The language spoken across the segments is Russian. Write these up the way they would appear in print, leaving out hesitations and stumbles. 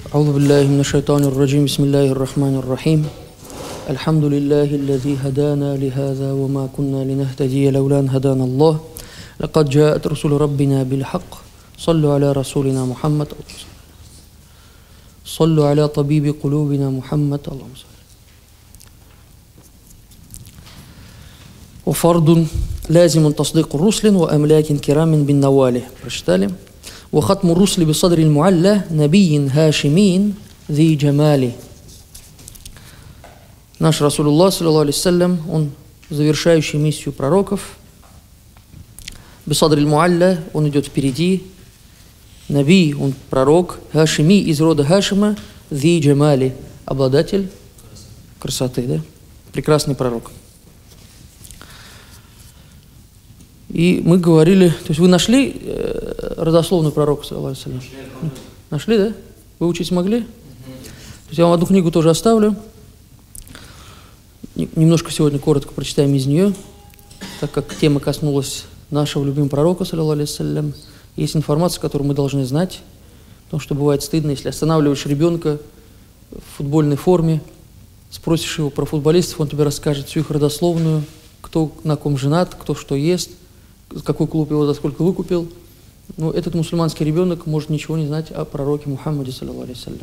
أعوذ بالله من الشيطان الرجيم بسم الله الرحمن الرحيم الحمد لله الذي هدانا لهذا وما كنا لنهتدي لولا أن هدانا الله لقد جاءت رسل ربنا بالحق صلوا على رسولنا محمد صلوا على طبيب قلوبنا محمد اللهم صل وفرض لازم تصديق الرسل وأملاك كرام بالنواله прочитали وختم الرسل بصدر المعلى نبي هاشمين ذي جماله. Наш Расулуллах, саллаллаху алейхи вассалям, он завершающий миссию пророков. Бисадр аль-Муалля, он идет впереди. Наби, он пророк. Хашими, из рода Хашима. Зи Джамали, обладатель красоты, да? Прекрасный пророк. И мы говорили, то есть вы нашли родословную пророка, саллаллаху алейхи вассалям? Нашли, да? Выучить смогли? То есть я вам одну книгу тоже оставлю. Немножко сегодня коротко прочитаем из нее, так как тема коснулась нашего любимого пророка, саллаллаху алейхи вассалям. Есть информация, которую мы должны знать, потому что бывает стыдно, если останавливаешь ребенка в футбольной форме, спросишь его про футболистов, он тебе расскажет всю их родословную, кто на ком женат, кто что ест, какой клуб его за сколько выкупил. Но этот мусульманский ребенок может ничего не знать о пророке Мухаммаде, саллаллаху алейхи вассалям.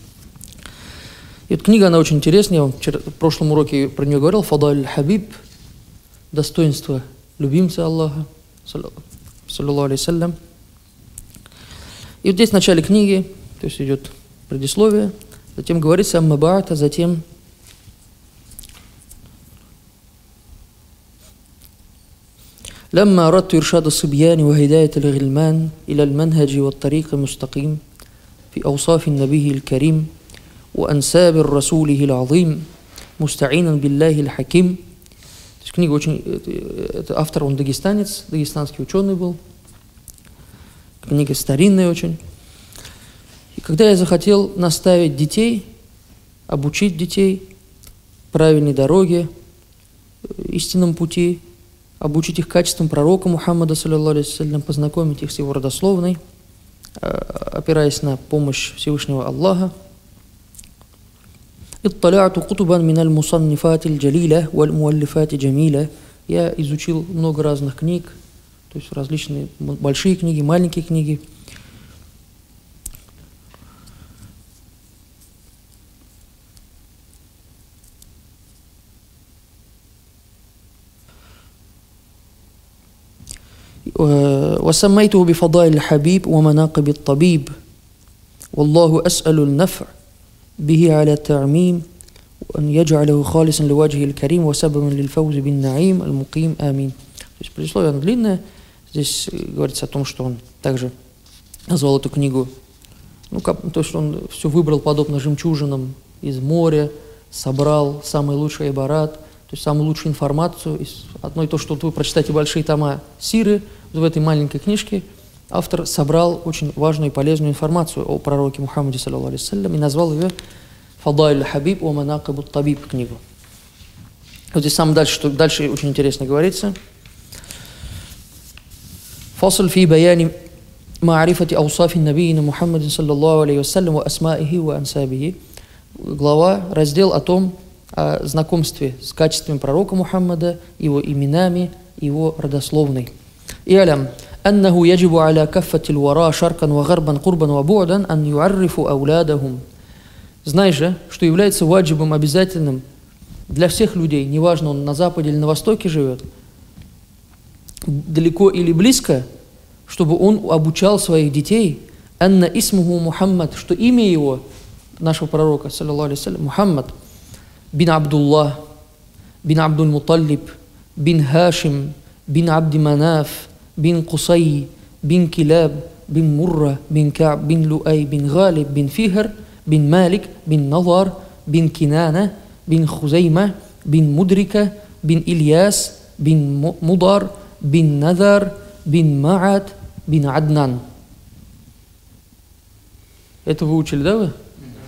Эта книга, она очень интересная, я вам в прошлом уроке про нее говорил, Фадаль Хабиб, достоинство любимца Аллаха, саллаллаху алейхи вассалям. И вот здесь в начале книги, то есть идет предисловие, затем говорится «Амма ба'д», а затем «Лямма арадту иршада сибьяни ва хидайат аль-гильман иля аль-манхаджи ва ат-тарик аль-мустаким фи аусафи набихи аль-карим وأنساب رسوله العظيم مستعينا بالله الحكيم». То есть книга очень... Это автор, он дагестанец, дагестанский ученый был. Книга старинная очень. И когда я захотел наставить детей, обучить детей правильной дороге, истинному пути, обучить их качествам пророка Мухаммада, саллаллаху алейхи вассалям, познакомить их с его родословной, опираясь на помощь Всевышнего Аллаха, اطلعت كتبا من المصنفات الجليلة والمؤلفات جميلة. Я изучил много разных книг, то есть различные большие книги, маленькие книги. وسميته بفضائل الحبيب ومناقب الطبيب والله أسأل النفع به على التعميم وأن يجعله خالصا لوجهه الكريم وسببا للفوز بالنعيم المقيم آمين. То есть предисловие оно длинное. Здесь говорится о том, что он также назвал эту книгу, то, что он все выбрал подобно жемчужинам из моря, собрал самый лучший ибарат, то есть самую лучшую информацию. Из одной то, что вы прочитаете большие тома сиры, в этой маленькой книжке автор собрал очень важную и полезную информацию о пророке Мухаммаде, саллаллаху алейхи вассалям, и назвал ее «Фадайль Хабиб ва манакибут табиб» книгу. Вот здесь самое дальше, что дальше очень интересно говорится. «Фасл фи баяни ма'рифати аусафи набийина Мухаммадин, саллаллаху алейхи вассалям, ва асмаихи ва ансабихи». Глава, раздел о знакомстве с качествами пророка Мухаммада, его именами, его родословной. «И'лям أنه يجب على كافة الوراء شرقا وغربا قربا وبعدا أن يعرفوا أولادهم». Знай же, что является ваджибом обязательным для всех людей, неважно, он на западе или на востоке живет, далеко или близко, чтобы он обучал своих детей «Анна исмуху Мухаммад», что имя его, нашего пророка, саллаллаху алейхи вассалям, Мухаммад, бин Абдуллах, бин Абдуль Муталиб, бин Хашим, бин Абди Манаф, بن قصي بن كلاب بن مرة بن كعب بن لؤي بن غالب بن فهر بن مالك بن نضر بن كنانة بن خزيمة بن مدركة بن إلياس بن مضر بن نذر بن معد بن عدنان. Это вы учили, да, вы?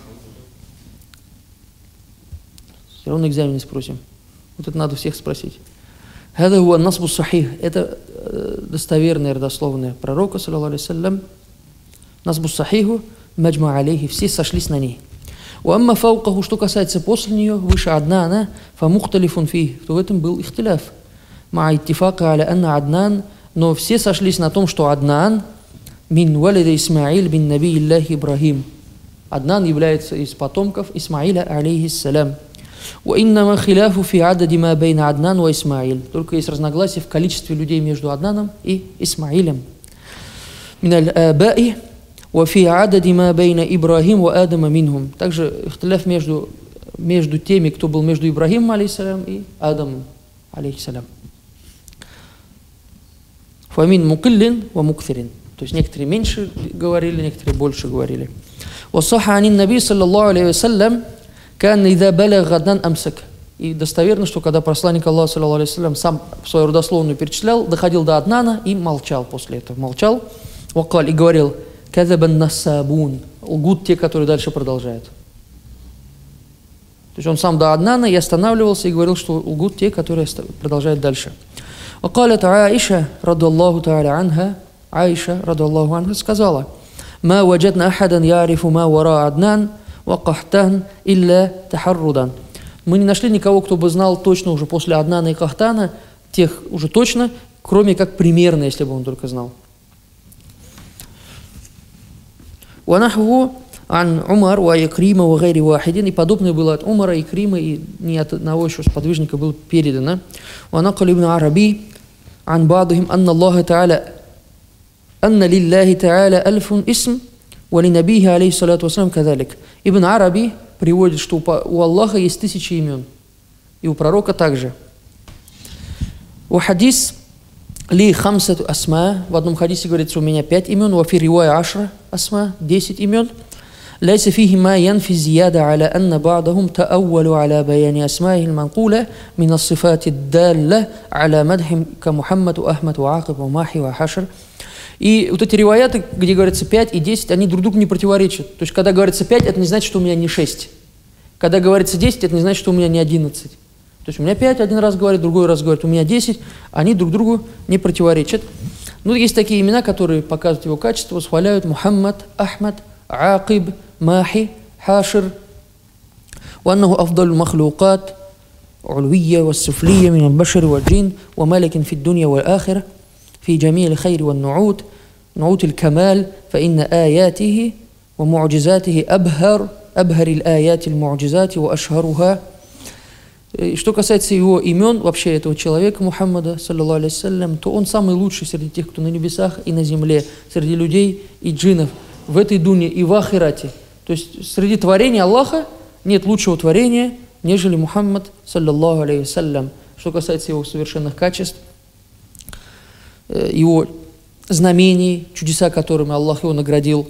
Все равно на экзамене спросим. Вот это надо всех спросить. هذا هو النصب الصحيح. Это достоверная родословная пророка, саллаллаху алейхи вассалям. Насбу сахиху маджма алейхи, все сошлись на ней. Уамма фаукаху, что касается после нее, выше Аднана, фамухталифун фи, то в этом был ихтиляф. Ма иттифака аля анна Аднан, но все сошлись на том, что Аднан мин валида Исмаил бин наби Иллахи Ибрахим. Аднан является из потомков Исмаиля, алейхиссалям. وإنما خلاف في عدد ما بين عدنان وإسماعيل. Только есть разногласие в количестве людей между Аднаном и Исмаилем. من الآباء وفي عدد ما بين إبراهيم وآدم منهم. Также ихтиляф между теми, кто был между Ибрахимом, алейхиссалям, и Адамом, алейхиссалям. فمن مقل ومكثر. То есть некоторые меньше говорили, некоторые больше говорили. وصح عن النبي صلى الله عليه وسلم كان إذا بلغ غدان أمسك. И достоверно, что когда посланник Аллаха, саллаллаху алейхи ва саллям, сам свою родословную перечислял, доходил до Аднана и молчал после этого. Молчал, вакаль, и говорил: «Казабан нассабун». Лгут те, которые дальше продолжают. То есть он сам до Аднана и останавливался и говорил, что лгут те, которые продолжают дальше. وقالت عائشة رضي الله تعالى عنها, Аиша, رضي الله عنها, сказала: «Ма ваджадна ахадан ярифу ма вара Аднан ва кахтан илля тахаррудан». Мы не нашли никого, кто бы знал точно уже после Аднана и Кахтана, тех уже точно, кроме как примерно, если бы он только знал. «Ванахву ан Умар ва Икрима ва гайри вахидин». И подобное было от Умара, Икрима, и ни от одного еще сподвижника было передано. «Ванакал ибн Араби ан бадухим анна Аллаха та'аля анна лиллахи та'аля альфун исм ва ли набихи алейхи салату вассалам кадалик». Ибн Араби приводит, что у Аллаха есть 1000 имен, и у пророка также. У хадис ли хамсату асма, в одном хадисе говорится: у меня 5 имен, у фи ривая ашра асма, 10 имен. Лайса фихи ма янфи зияда аля анна ба'дахум та'аввалу аля баяни асмаихи манкуля мин ас-сифати далла аля мадхим ка Мухаммаду, Ахмаду, Акиб, Махи, Хашр. И вот эти риваяты, где говорится 5 и 10, они друг другу не противоречат. То есть, когда говорится 5, это не значит, что у меня не 6. Когда говорится 10, это не значит, что у меня не 11. То есть, у меня 5 один раз говорит, другой раз говорит, у меня 10. Они друг другу не противоречат. Ну, есть такие имена, которые показывают его качество, восхваляют: Мухаммад, Ахмад, Акиб, Махи, Хашир. وأنه أفضل المخلوقات علوية والسفلية من البشر والجن وملك في الدنيا والآخرة في جميع الخير والنعوت نعوت الكمال فإن آياته ومعجزاته أبهر الآيات المعجزات وأشهرها. Что касается его имен, вообще этого человека, Мухаммада, саллаллаху алейхи саллям, то он самый лучший среди тех, кто на небесах и на земле, среди людей и джиннов, в этой дуне и в ахирате. То есть среди творений Аллаха нет лучшего творения, нежели Мухаммад, саллаллаху алейхи саллям. Что касается его совершенных качеств, его знамений, чудеса, которыми Аллах его наградил.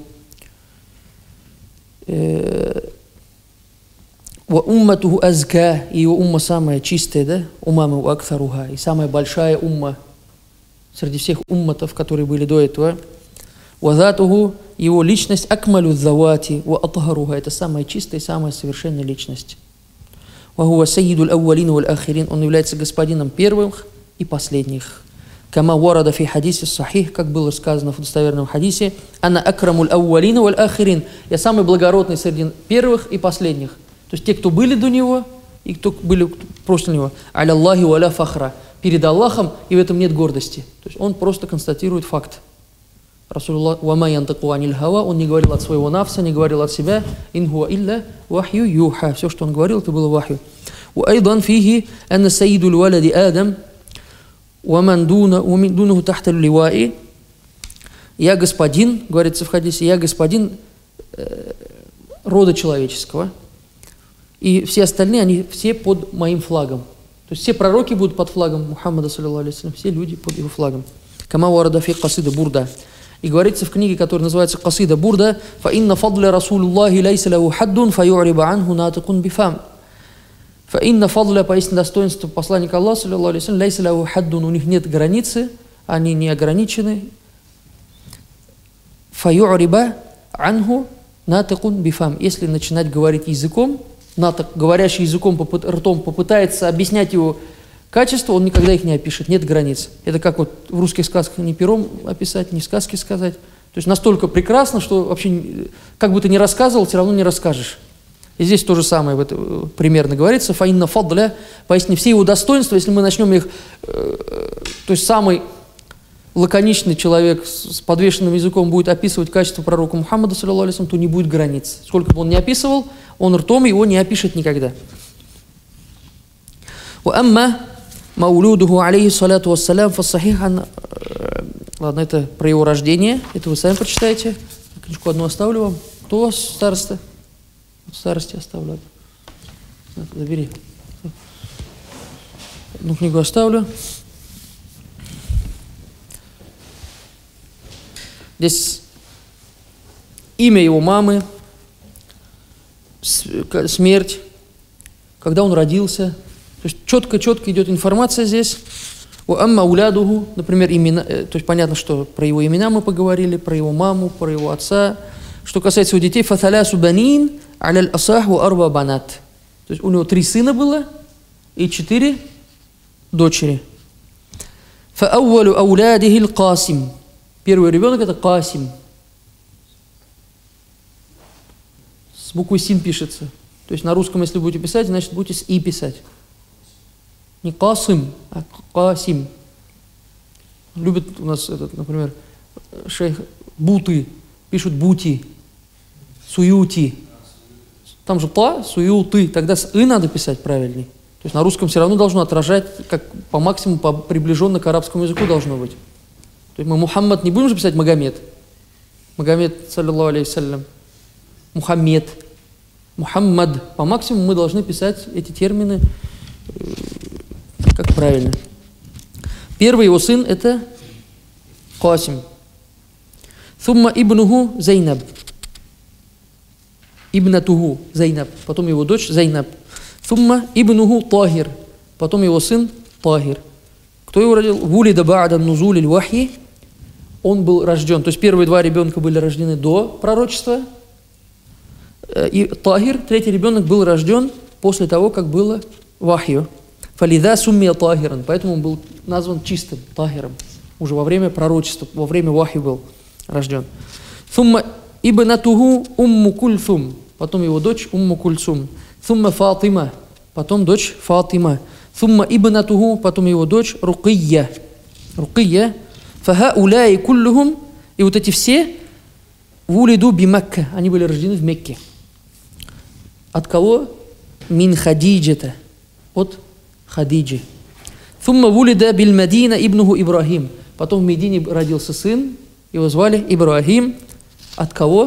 Ва умматуху азка, и его умма самая чистая, да? Умаму акфаруха, и самая большая умма среди всех умматов, которые были до этого. Ва затуху, его личность акмалю завати, ва атхаруха, это самая чистая и самая совершенная личность. Ва хуа саййидул аувалин валь ахирин, он является господином первых и последних. Кама варада фи хадисе сахих, как было сказано в достоверном хадисе: «Ана акрамуль аувалина валь ахирин». Я самый благородный среди первых и последних. То есть те, кто были до него, и кто были после него. «Аля Аллахи валя фахра». Перед Аллахом, и в этом нет гордости. То есть он просто констатирует факт. Расулуллах вама янтаку аниль хава, он не говорил от своего нафса, не говорил от себя. «Ин хуа илля вахью юха». Все, что он говорил, это было вахью. «Ва айдан фихи анна сайидуль валади Адам». «Уаман дунаху тахталь ливаи». Я господин, говорится в хадисе, я господин рода человеческого. И все остальные, они все под моим флагом. То есть все пророки будут под флагом Мухаммада, саллаллаху алейхи ва саллям, все люди под его флагом. Кама варада фи касида бурда. И говорится в книге, которая называется «Касида бурда», «Фа инна фадля Расулуллахи лайса лаху хаддун, фа ю'риба анху натикун бифам». Фаинна фадля, поистине достоинство посланника Аллаха, саллаллаху алейхи ва саллям, лайса лаху хаддун, у них нет границы, они не ограничены. Фаю'риба анху натикун бифам. Если начинать говорить языком, натак, говорящий языком, ртом, попытается объяснять его качество, он никогда их не опишет, нет границ. Это как вот в русских сказках не пером описать, не сказки сказать. То есть настолько прекрасно, что вообще, как бы ты ни рассказывал, все равно не расскажешь. И здесь то же самое примерно говорится. «Фаинна фадля», поясни, все его достоинства, если мы начнем их, то есть самый лаконичный человек с подвешенным языком будет описывать качество пророка Мухаммада, саллаллаху алейхи ва саллям, то не будет границ. Сколько бы он ни описывал, он ртом его не опишет никогда. «Уамма маулюдуху алейхи салату вассалям фассахихан». Ладно, это про его рождение, это вы сами прочитаете. Книжку одну оставлю вам. Кто у вас староста? В старости оставлю. Забери. Одну книгу оставлю. Здесь имя его мамы, смерть, когда он родился. То есть четко идет информация здесь. «Амма улядуху», например, имена, то есть понятно, что про его имена мы поговорили, про его маму, про его отца. Что касается его детей, «фаталясу банин аля асах ва арба банат». То есть у него 3 сына было и 4 дочери. «Фаауалю аулядихи л-Касим». Первый ребенок это Касим. С буквой Син пишется. То есть на русском, если будете писать, значит будете с И писать. Не Касим, а Касим. Любят у нас, например, шейх Буты, пишут Бути, Суюти. Там же Та, Суюты, тогда с И надо писать правильней. То есть на русском все равно должно отражать, как по максимуму, приближенно к арабскому языку должно быть. То есть мы Мухаммад не будем же писать Магомед. Магомед, саллаллаху алейхи саллям. Мухаммед. Мухаммад. По максимуму мы должны писать эти термины как правильно. Первый его сын это Касим. Сумма ибнуху Зайнаб. Ибнатуху Зайнаб. Потом его дочь Зайнаб. Сумма ибнуху Тахир. Потом его сын Тахир. Кто его родил? Вулида ба'да нузули л-вахи. Он был рожден. То есть первые 2 ребенка были рождены до пророчества. И Тахир, 3-й ребенок, был рожден после того, как было вахью. Фалида суммия Тахиран. Поэтому он был назван чистым, Тахиром. Уже во время пророчества, во время вахью был рожден. Сумма ибнатуху Умму Кульсум. Потом его дочь Умму Кульсум. Сумма Фатима. Потом дочь Фатима. Сумма ибнатуху. Потом его дочь Рукия. Рукия. Фахауляи куллюхум. И вот эти все вулиду би Макка. Они были рождены в Мекке. От кого? Мин Хадиджата. От Хадиджи. Сумма вулида биль Мадина ибнуху Ибрахим. Потом в Медине родился сын. Его звали Ибрахим. От кого?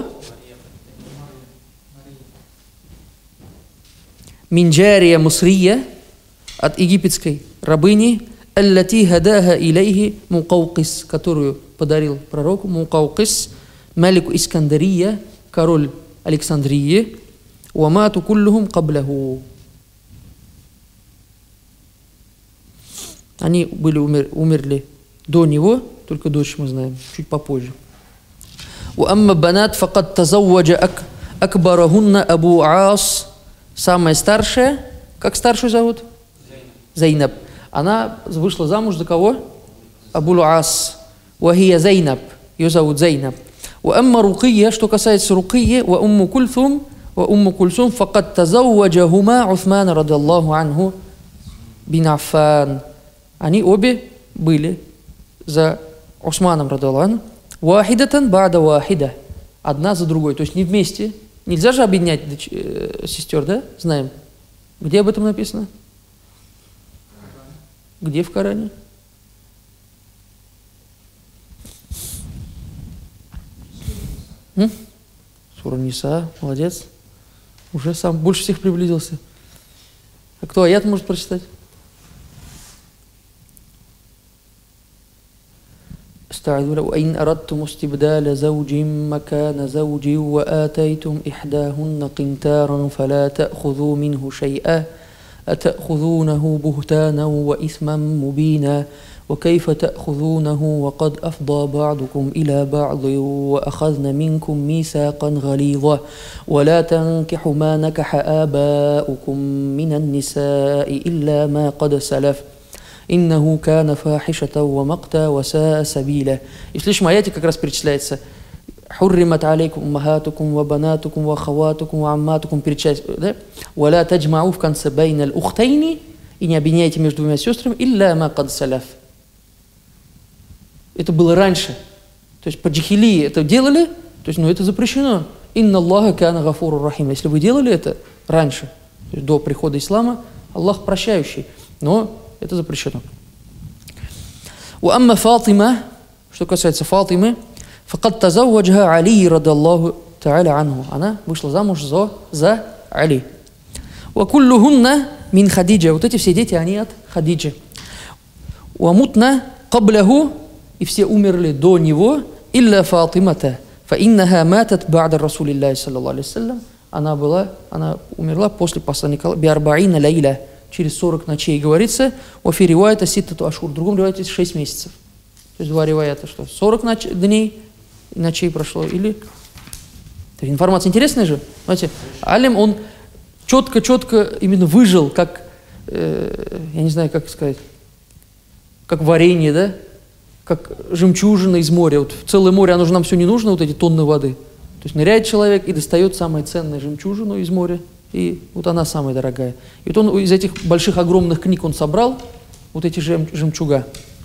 Минджария Мусрия. От египетской рабыни. Аллати хадаха илейхи Мукаукис. Которую подарил пророку Мукаукис. Малику Искандария. Король Александрии. Уамату куллюхум кабляху. Они умерли до него, только дочь мы знаем, чуть попозже. «Уамма банат факад тазавваджа акбарахунна Абу Аас». Самая старшая, как старшую зовут? Зайнаб. Она вышла замуж за кого? Абу Аас. «Вахия Зайнаб». Ее зовут Зайнаб. «Уамма Рукия», что касается Рукии, «Ва умму Кульсум факад тазавваджахума Усман радаллаху анху бин Аффан». Они обе были за Усманом радаллаху. «Вахидатан ба'да вахида». Одна за другой. То есть не вместе. Нельзя же объединять сестер, да? Знаем. Где об этом написано? Где в Коране? Сура Ниса. Молодец. Уже сам больше всех приблизился. А кто аят может прочитать? وإن أردتم استبدال زوج مكان زوج وآتيتم إحداهن قنطارا فلا تأخذوا منه شيئا أتأخذونه بهتانا وإثما مبينا وكيف تأخذونه وقد أفضى بعضكم إلى بعض وأخذن منكم ميثاقا غليظا ولا تنكحوا ما نكح آباؤكم من النساء إلا ما قد سلف إنه كان فاحشة ومقتا وساء سبيلا. И в следующем аяте как раз перечисляется حرمت عليكم أمهاتكم وبناتكم وأخواتكم وعماتكم перечислил, ولا تجمعوا в конце بين الأختين и не объединяйте между двумя сестрами إلا ما قد سلف. Это было раньше. То есть по джихилии это делали, то есть, это запрещено. Инна Аллаха кана гафуру рахим. Если вы делали это раньше, то есть до прихода ислама, Аллах прощающий, но это запрещено. وأما فاطمة, что касается Фатимы, فقد تزوجها علي رضي الله تعالى عنه. Она вышла замуж за Али. وكلهن من خديجة. Вот эти все дети, они от Хадиджи. ومتنا قبله, и все умерли до него. إلا فاطمة فإنها ماتت بعد رسول الله صلى الله عليه وسلم. Она умерла после посланника بأربعين ليلة, через 40 ночей, говорится, وفي رواية ستة أشهر, в другом риваяте 6 месяцев. То есть два риваята, что 40 дней и ночей прошло, или... Информация интересная же, знаете, Алим, он четко именно выжил, как, я не знаю, как сказать, как варенье, да, как жемчужина из моря. Вот в целое море, оно же нам все не нужно, вот эти тонны воды. То есть ныряет человек и достает самое ценное жемчужину из моря, и вот она самая дорогая. И вот он из этих больших, огромных книг он собрал вот эти жемчуга.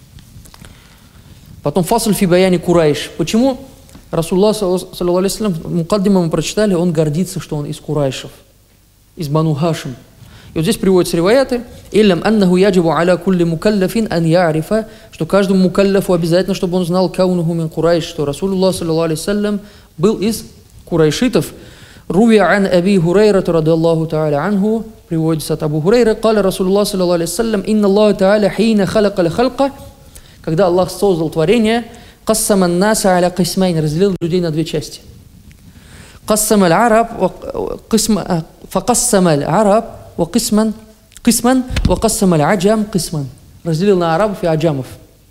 Потом фасль фи баяни Курайш. Почему Расулуллах, саллаллаху алейхи ва саллям, мукаддима мы прочитали, он гордится, что он из Курайшев, из Бану Хашим. И вот здесь приводятся риваяты, «Иллям аннаху яджибу аля кулли мукаллафин ан я'рифа», что каждому мукаллафу обязательно, чтобы он знал «каунуху мин Курайш», что Расулуллах, саллаллаху алейхи ва саллям, был из курайшитов. «Руви ан Аби Хурайра, радиаллаху та'аля анху», приводится от Абу Хурайра, «Каля Расулуллах, саллаллаху алейхи ва саллям, инна Аллаху та'аля хина халака халка», когда Аллах создал творение, «Кассама наса аля кисмайн», разделил людей на две части. «Кассама аль-араб, факассама аль-араб, وقسما وقسم العجم قسما», разделил на арабов и аджамов.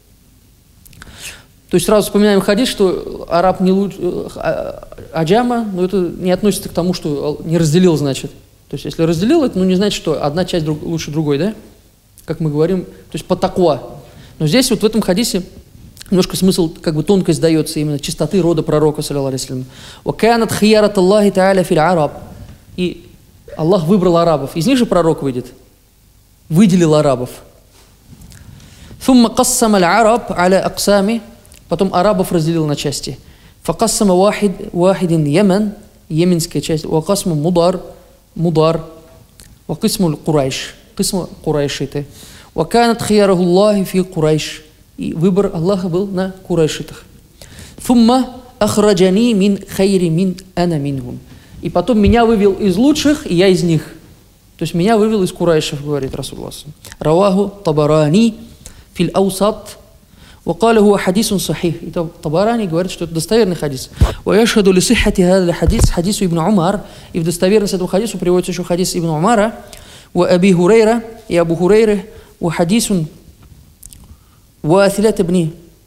То есть сразу вспоминаем хадис, что араб не лучше аджама, но это не относится к тому, что не разделил, значит. То есть если разделил, это не значит, что одна часть лучше другой, да? Как мы говорим, то есть по таква. Но здесь вот в этом хадисе немножко смысл, как бы тонкость дается именно чистоты рода пророка, саллаллаху алейхи ва саллям. وَكَانَتْ خِيَارَةَ اللَّهِ تَعَالَى فِي الْعَرَبِ. И Аллах выбрал арабов. Из них же пророк выйдет. Выделил арабов. ثُمَّ قَسَّمَ الْعَرَبَ عَلَى أَقْسَامِ. Потом арабов разделил на части. فَقَسَّمَ واحد يمن, йеменская часть. وَقَسْمُ مُضَار. وَقِسْمُ الْقُرَيْشِ, قِسْمُ قُرَيْشиты. وَكَانَتْ خِيَارَهُ اللَّهِ فِي قُرَيْشِ. И выбор Аллаха был на курайшитах. ثُمَّ أَخْرَجَنِي مِنْ خَيْرِ مِنْ أَنَا مِنْهُمْ. И потом меня вывел из лучших, и я из них. То есть меня вывел из курайшев, говорит Расулуллах. Раваху Табарани фил аусат. وقال هو حديث صحيح. И Табарани говорит, что это достоверный хадис. ويشهد لصحة هذا الحديث حديث ابن عمر. И в достоверность этого хадису приводится еще хадис Ибн Умара. وأبي هريرة, и Абу Хурейры. وحديث واثلة ابن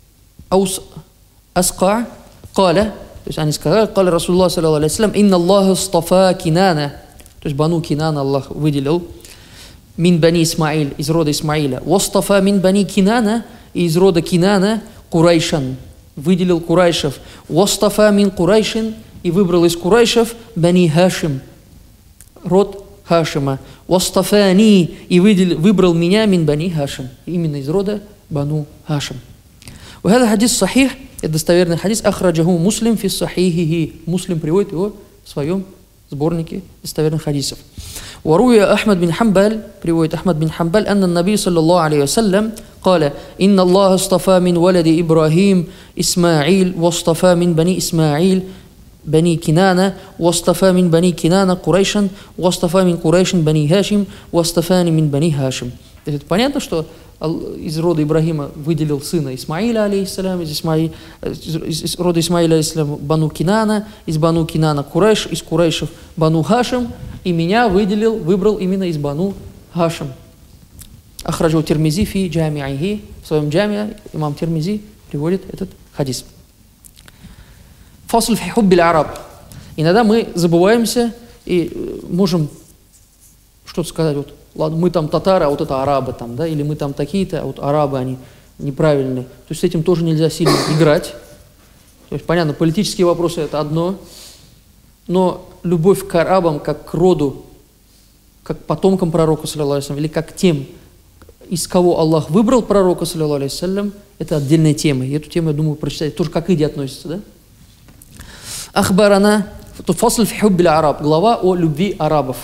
أسقع قال. То есть они сказали, «Каля Расулуллах, саллаллаху алейхи ва саллям, инна Аллаха астафа Кинана». То есть Бану Кинана Аллах выделил. «Мин бани Исмаиль», из рода Исмаиля. «Вастафа мин бани Кинана», и из рода Кинана Курайшан. Выделил Курайшев. «Вастафа мин Курайшин», и выбрал из Курайшев бани Хашим. Род Хашима. «Вастафани», и выбрал меня мин бани Хашим. Именно из рода Бану Хашим. وهذا حديث صحيح. Это достоверный хадис. Ахраджаху Муслим фи сахихихи. Муслим приводит его в своем сборнике достоверных хадисов. Варуя Ахмад бин Хамбаль, приводит Ахмад бин Хамбаль, анна наби саллаллаху алейхи ва саллям, قال إن الله اصطفى من ولد إبراهيم إسماعيل واصطفى من بني إسماعيل بني كنانة واصطفى من بني كنانة قريشا واصطفى من قريش بني هاشم واصطفاني من بني هاشم. Это понятно, что из рода Ибрахима выделил сына Исмаиля, алейхиссалям, из рода Исмаиля, алейхиссалям, Бану Кинана, из Бану Кинана Курайш, из Курайшев Бану Хашим, и меня выбрал именно из Бану Хашим. Ахраджу Тирмизи фи джами'ихи, в своем джами'е имам Тирмизи приводит этот хадис. Фасл фи хуббиль араб. Иногда мы забываемся и можем что-то сказать, вот, ладно, мы там татары, а вот это арабы там, да, или мы там такие-то, а вот арабы, они неправильные. То есть с этим тоже нельзя сильно играть. То есть, понятно, политические вопросы – это одно, но любовь к арабам, как к роду, как к потомкам пророка, саллаллаху, или как тем, из кого Аллах выбрал пророка, саллаллаху, это отдельная тема. И эту тему, я думаю, прочитать тоже к акиде относится, да? Ахбарана, фасль фи хуббиль араб, глава о любви арабов.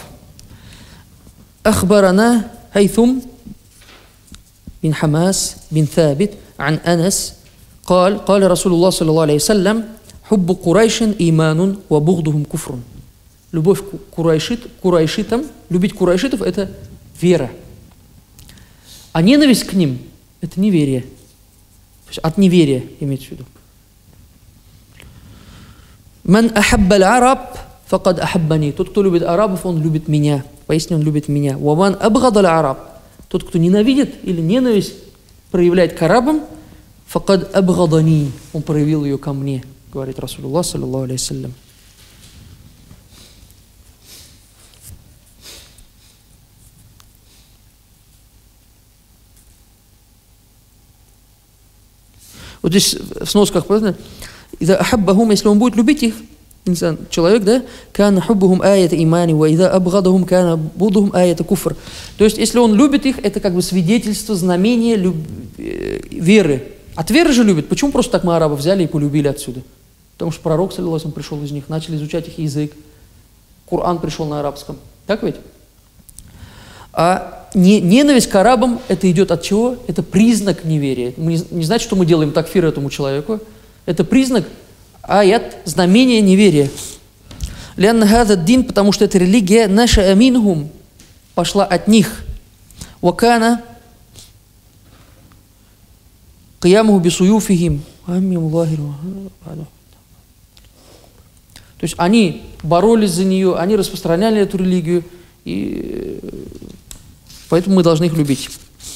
Ахбарана хайthum бин Хамас бин Thабит ан Анас قال رسول الله صلى الله عليه وسلم حب قريش إيمان وبغضهم كفر. Любовь к курайшитам, любить курайшитов – это вера. А ненависть к ним – это неверие. То есть от неверия имеется в виду. «Ман ахаббаль араб, факад ахаббани». Тот, кто любит арабов, он любит меня. Поясни, он любит меня. «Ваман абгадаль араб». Тот, кто ненавидит или ненависть проявляет к арабам, факад абгадани. Он проявил ее ко мне, говорит Расулуллах, саллаллаху алейхи вассалям. Вот здесь в сносках, понятно? «Иза ахаббахум», если он будет любить их, инсан, человек, да, «кана хуббухум аята имани, ва иза абгадахум кана будухум аята куфр». То есть, если он любит их, это как бы свидетельство, знамение веры. От веры же любит. Почему просто так мы арабов взяли и полюбили отсюда? Потому что пророк, саллаллаху алейхи ва саллям, пришел из них, начали изучать их язык. Коран пришел на арабском. Так ведь? А ненависть к арабам, это идет от чего? Это признак неверия. Мы не знаете, что мы делаем такфир этому человеку. Это признак, аят, знамение неверия. Лянна хаза дин, потому что эта религия, наша аминхум, пошла от них. Вакана киямуху бисуюфихим. То есть они боролись за нее, они распространяли эту религию, и поэтому мы должны их любить.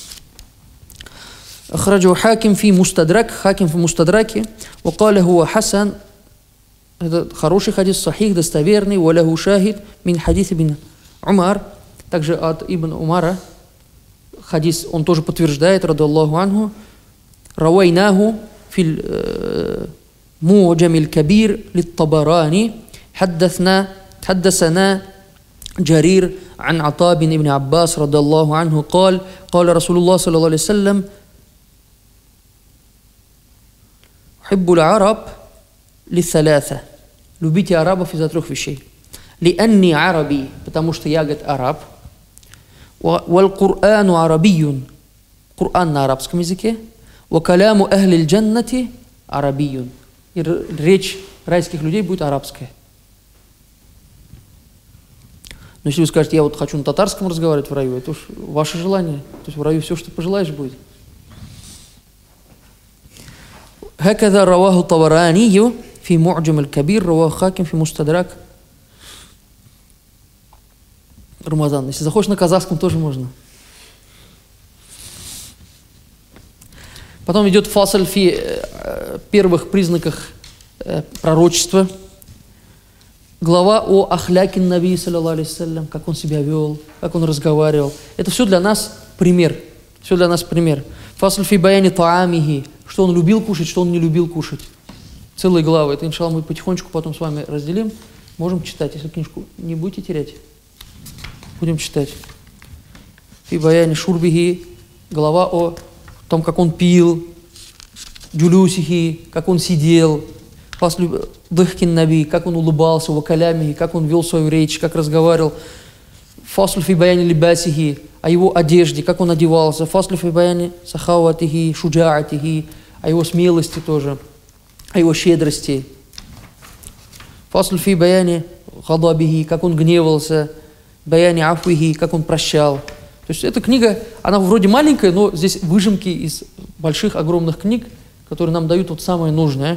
أخرجه حاكم في مستدرك, حاكم في مستدركه وقال هو حسن. Это хороший хадис, сахих, достоверный, وله شاهد من حديث ابن عمر. Также от Ибн Умара хадис, он тоже подтверждает, радаллаху анху. رويناه في المعجم الكبير للطبراني حدثنا جرير عن عطاء بن ابن عباس رضي الله عنه قال رسول الله صلى الله عليه وسلم حب العرب للثلاثة. Любите арабов из-за трех вещей. لأني عربي, потому что я, говорит, араб. والقرآن عربي, Коран на арабском языке. وكلام أهل الجنة عربي. И речь райских людей будет арабская. Но если вы скажете, я вот хочу на татарском разговаривать в раю, это уж ваше желание. То есть в раю все, что пожелаешь, будет. هكذا رواه الطبراني في معجم الكبير رواه حاكم في مستدرك. Рамазан. Если захочешь на казахском, тоже можно. Потом идет фасль фи первых признаках пророчества. Глава о ахляке наби, саллаллаху алейхи ва саллям, как он себя вел, как он разговаривал. Это все для нас пример. Все для нас пример. Фасль фи баяни таамихи, что он любил кушать, что он не любил кушать. Целые главы. Это, иншаллах, мы потихонечку потом с вами разделим. Можем читать, если книжку не будете терять. Будем читать. Фи баяни шурбихи, глава о том, как он пил, джулюсихи, как он сидел. Фасль дыхкин наби, как он улыбался, вакалями, как он вел свою речь, как разговаривал. Фасль фи баяни либасихи, о его одежде, как он одевался. Фасль фи баяни сахаватихи, шуджаатихи, о его смелости тоже, о его щедрости. Фасль фи баяни гадабихи, как он гневался. Баяни афвихи, как он прощал. То есть эта книга, она вроде маленькая, но здесь выжимки из больших, огромных книг, которые нам дают вот самое нужное.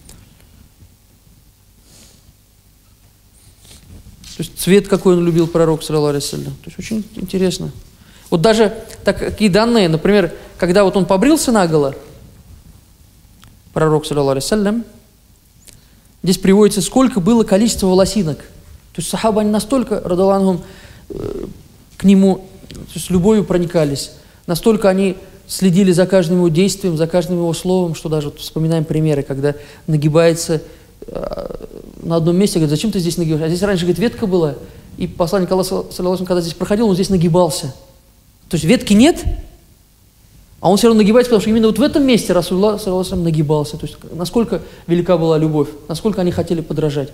То есть цвет, какой он любил пророк, саллаллаху алейхи ва саллям. То есть очень интересно. Вот даже такие данные, например, когда вот он побрился наголо, пророк, саллаллаху алейхи ва саллям, здесь приводится, сколько было количество волосинок. То есть сахаба, они настолько, радаллаху анхум, к нему, то есть, с любовью проникались, настолько они следили за каждым его действием, за каждым его словом, что даже вот вспоминаем примеры, когда нагибается на одном месте, говорит, зачем ты здесь нагибаешься? А здесь раньше, говорит, ветка была, и посланник Аллаха, саллаллаху алейхи ва саллям, когда здесь проходил, он здесь нагибался. То есть ветки нет, а он все равно нагибается, потому что именно вот в этом месте Расулуллах, саллаллаху алейхи ва саллям, нагибался. То есть насколько велика была любовь, насколько они хотели подражать.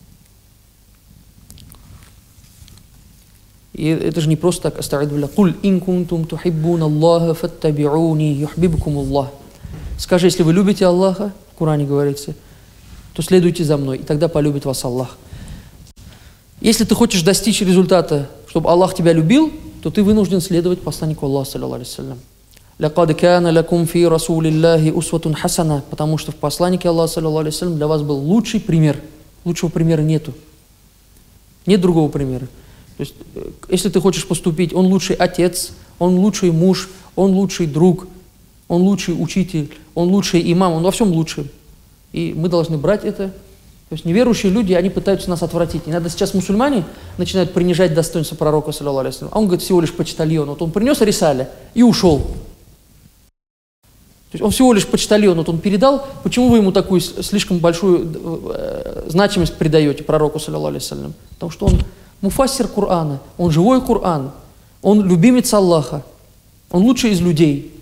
И это же не просто так. «Куль ин кунтум тухиббуна Аллаха фаттабиуни юхбибкум Аллах». Скажи, если вы любите Аллаха, в Коране говорится, то следуйте за мной, и тогда полюбит вас Аллах. Если ты хочешь достичь результата, чтобы Аллах тебя любил, то ты вынужден следовать посланнику Аллаха, саллаллаху алейхи ва саллям. «Лакад кана лакум фи расулиллахи усватун хасана», потому что в посланнике Аллаха, саллаллаху алейхи ва саллям, для вас был лучший пример. Лучшего примера нету. Нет другого примера. То есть, если ты хочешь поступить, он лучший отец, он лучший муж, он лучший друг, он лучший учитель, он лучший имам, он во всем лучший. И мы должны брать это. То есть неверующие люди, они пытаются нас отвратить. Иногда сейчас мусульмане начинают принижать достоинство пророка, саллаллаху алейхи ва саллям. А он, говорит, всего лишь почтальон. Вот он принес рисале и ушел. То есть он всего лишь почтальон, вот он передал. Почему вы ему такую слишком большую значимость придаете пророку, саллаллаху алейхи ва саллям? Потому что он муфассир Корана, он живой Коран, он любимец Аллаха, он лучший из людей.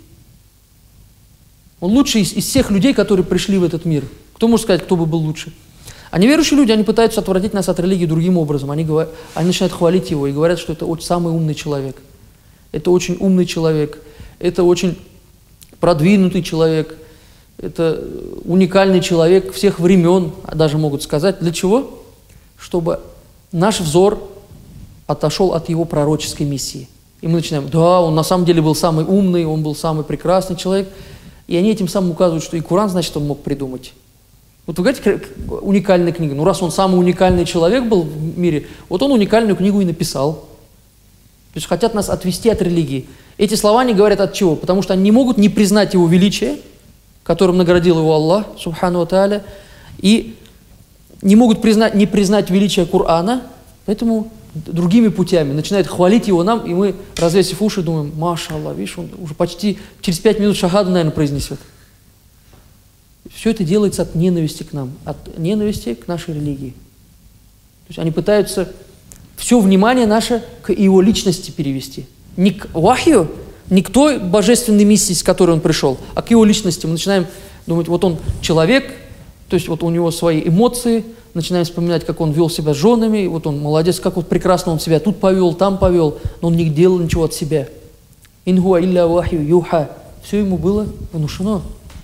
Он лучший из всех людей, которые пришли в этот мир. Кто может сказать, кто бы был лучше? А неверующие люди, они пытаются отвратить нас от религии другим образом. Они начинают хвалить его и говорят, что это самый умный человек. Это очень умный человек, это очень продвинутый человек, это уникальный человек всех времен, даже могут сказать. Для чего? Чтобы наш взор отошел от его пророческой миссии. И мы начинаем, да, он на самом деле был самый умный, он был самый прекрасный человек. И они этим самым указывают, что и Коран, значит, он мог придумать. Вот вы говорите, уникальная книга. Ну, раз он самый уникальный человек был в мире, вот он уникальную книгу и написал. То есть хотят нас отвести от религии. Эти слова не говорят от чего? Потому что они не могут не признать его величие, которым наградил его Аллах, субхану ва тааля, и не могут не признать величие Корана, поэтому другими путями начинают хвалить его нам, и мы, развесив уши, думаем, маша Аллах, видишь, он уже почти через 5 минут шахаду, наверное, произнесет. Все это делается от ненависти к нам, от ненависти к нашей религии. То есть они пытаются все внимание наше к его личности перевести. Не к вахью, не к той божественной миссии, с которой он пришел, а к его личности. Мы начинаем думать, вот он человек, то есть вот у него свои эмоции, начинаем вспоминать, как он вел себя с женами, вот он молодец, как вот прекрасно он себя тут повел, там повел, но он не делал ничего от себя. Инхуа илля вахью юха. Все ему было внушено.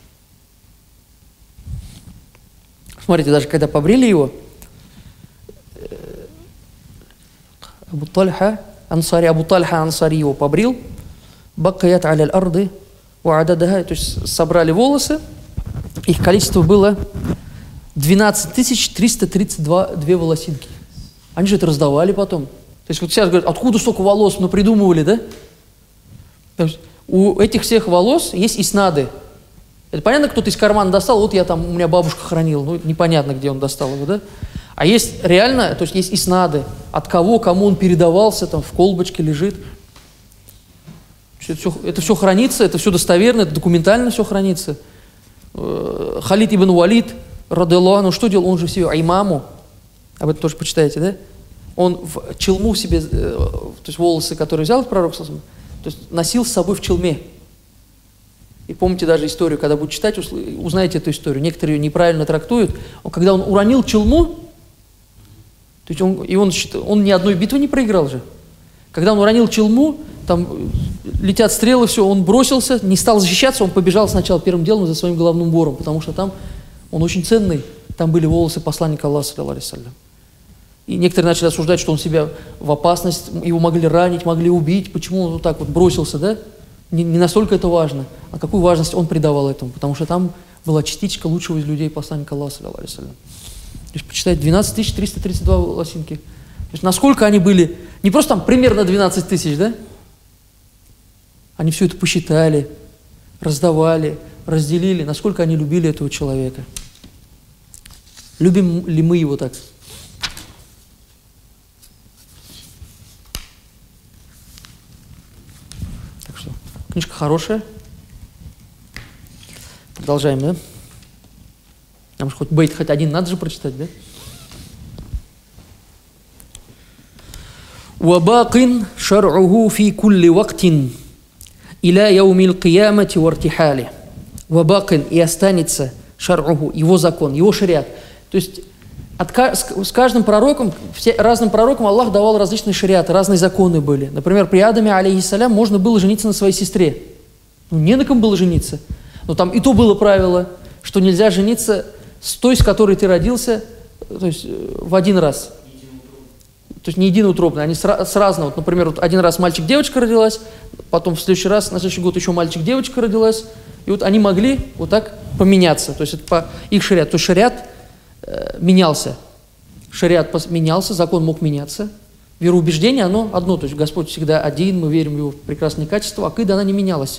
Смотрите, даже когда побрили его, Абу Тальха Ансари его побрил, бакаят аля арды ва ададага, то есть собрали волосы, их количество было 12 332 волосинки. Они же это раздавали потом. То есть вот сейчас говорят, откуда столько волос, ну придумывали, да? То есть у этих всех волос есть иснады. Это понятно, кто-то из кармана достал, вот я там, у меня бабушка хранила, ну непонятно, где он достал его, да? А есть реально, то есть есть иснады, от кого, кому он передавался, там в колбочке лежит. Это все хранится, это все достоверно, это документально все хранится. Халид ибн Валид, радиллаху анху, что делал? Он же себе имаму, об этом тоже почитаете, да? Он в челму себе, то есть волосы, которые взял от пророка, то есть носил с собой в челме. И помните даже историю, когда будете читать, узнаете эту историю. Некоторые ее неправильно трактуют. Когда он уронил челму, то есть он ни одной битвы не проиграл же. Когда он уронил челму, там летят стрелы, все, он бросился, не стал защищаться, он побежал сначала первым делом за своим головным убором, потому что там он очень ценный, там были волосы посланника Аллаха, саллаллаху алейхи ва саллям. И некоторые начали осуждать, что он себя в опасность, его могли ранить, могли убить, почему он вот так вот бросился, да? Не настолько это важно, а какую важность он придавал этому, потому что там была частичка лучшего из людей посланника Аллаха, саллаллаху алейхи ва саллям. То есть почитать 12 332 волосинки. То есть насколько они были, не просто там примерно 12 тысяч, да? Они все это посчитали, раздавали, разделили, насколько они любили этого человека. Любим ли мы его так? Так что, книжка хорошая, Продолжаем, да? Нам же хоть бейт, хоть один надо же прочитать, да? وَبَاقٍ شَرْعُهُ فِي كُلِّ وَقْتٍ إِلَى يَوْمِ الْقِيَامَةِ وَارْتِحَالِهِ. وَبَاقٍ, и останется шар'уху, его закон, его шариат. То есть с каждым пророком, разным пророкам Аллах давал различные шариаты, разные законы были. Например, при Адаме, алейхиссалям, можно было жениться на своей сестре. Ну, не на ком было жениться. Но там и то было правило, что нельзя жениться с той, с которой ты родился, то есть в один раз. То есть не единоутробные, они с разного. Вот, например, вот один раз мальчик-девочка родилась, потом в следующий раз, на следующий год еще мальчик-девочка родилась, и вот они могли вот так поменяться. То есть это по их шариат. То есть шариат менялся. Шариат менялся, закон мог меняться. Вероубеждение, оно одно. То есть Господь всегда один, мы верим в Его прекрасные качества. Акида, она не менялась.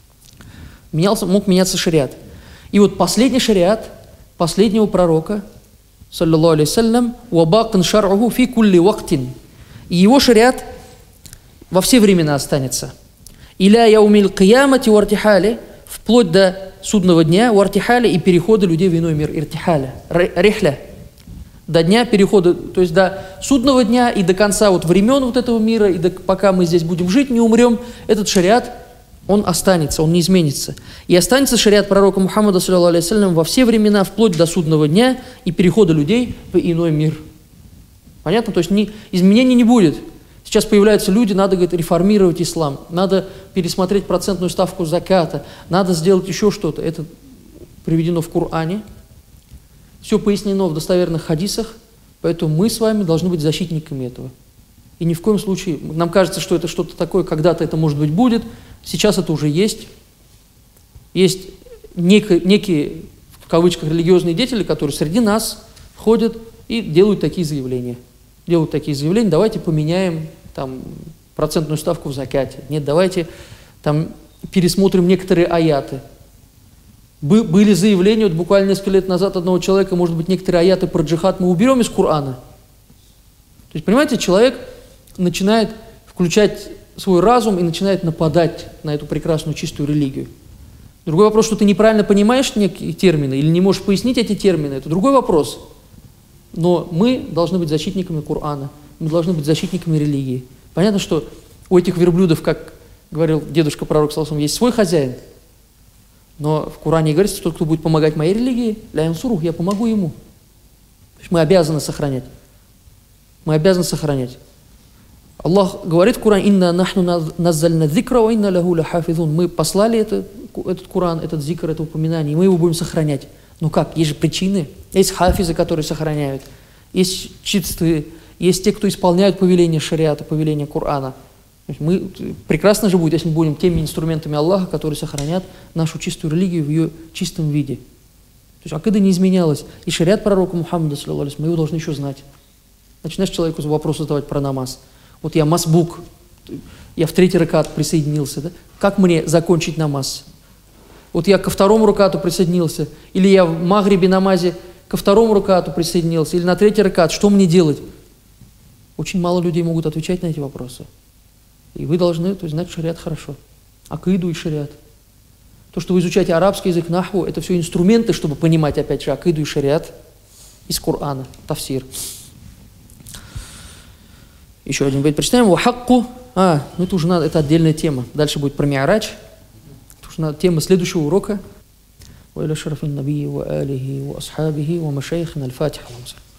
Мог меняться шариат. И вот последний шариат последнего пророка, саллаллаху алейхиссалям, «Вабакан шар'уху фи кулли вактин». И его шариат во все времена останется. «Иля яумил киямати вартихали», вплоть до судного дня, вартихали, и перехода людей в иной мир, иртихаля, рихля, до дня перехода, то есть до судного дня и до конца вот времен вот этого мира, и пока мы здесь будем жить, не умрем, этот шариат, он останется, он не изменится. И останется шариат пророка Мухаммада, саллаллаху алейхи, во все времена, вплоть до судного дня и перехода людей в иной мир. Понятно? То есть изменений не будет. Сейчас появляются люди, надо, говорит, реформировать ислам, надо пересмотреть процентную ставку заката, надо сделать еще что-то. Это приведено в Коране, все пояснено в достоверных хадисах, поэтому мы с вами должны быть защитниками этого. И ни в коем случае, нам кажется, что это что-то такое, когда-то это, может быть, будет, сейчас это уже есть. Есть некие, в кавычках, религиозные деятели, которые среди нас ходят и делают такие заявления. Давайте поменяем там процентную ставку в закате. Нет, давайте там пересмотрим некоторые аяты. Были заявления, вот буквально несколько лет назад одного человека, может быть, некоторые аяты про джихад мы уберем из Корана. То есть, понимаете, человек начинает включать свой разум и начинает нападать на эту прекрасную чистую религию. Другой вопрос, что ты неправильно понимаешь некие термины или не можешь пояснить эти термины, это другой вопрос. Но мы должны быть защитниками Корана, мы должны быть защитниками религии. Понятно, что у этих верблюдов, как говорил дедушка пророк, есть свой хозяин. Но в Коране говорится, что тот, кто будет помогать моей религии, ля янсурух, я помогу ему. То есть мы обязаны сохранять. Аллах говорит в Коране: «Инна нахну наззальна зикра, ва инна лаху лахафизун». Мы послали этот Коран, этот зикр, это упоминание, и мы его будем сохранять. Ну как? Есть же причины. Есть хафизы, которые сохраняют. Есть чистые, есть те, кто исполняют повеление шариата, повеление Корана. Мы прекрасно же будет, если мы будем теми инструментами Аллаха, которые сохранят нашу чистую религию в ее чистом виде. То есть акида не изменялась. И шариат пророка Мухаммада, саллаллаху алейхи, мы его должны еще знать. Начинаешь человеку вопрос задавать про намаз. Вот я масбук, я в 3-й ракат присоединился, да? Как мне закончить намаз? Вот я ко 2-му ракату присоединился, или я в магрибе намазе ко 2-му ракату присоединился, или на 3-й ракат, что мне делать? Очень мало людей могут отвечать на эти вопросы. И вы должны, то есть, знать шариат хорошо. Акиду и шариат. То, что вы изучаете арабский язык, нахву, это все инструменты, чтобы понимать, опять же, акиду и шариат из Корана, тафсир. Еще один бейт прочитаем. Вахакку. Ну это уже надо, это отдельная тема. Дальше будет про Ми'радж. Это уже надо, тема следующего урока. Ва иля шарафин набии ва алихи ва асхабихи ва машайхина аль-фатиха.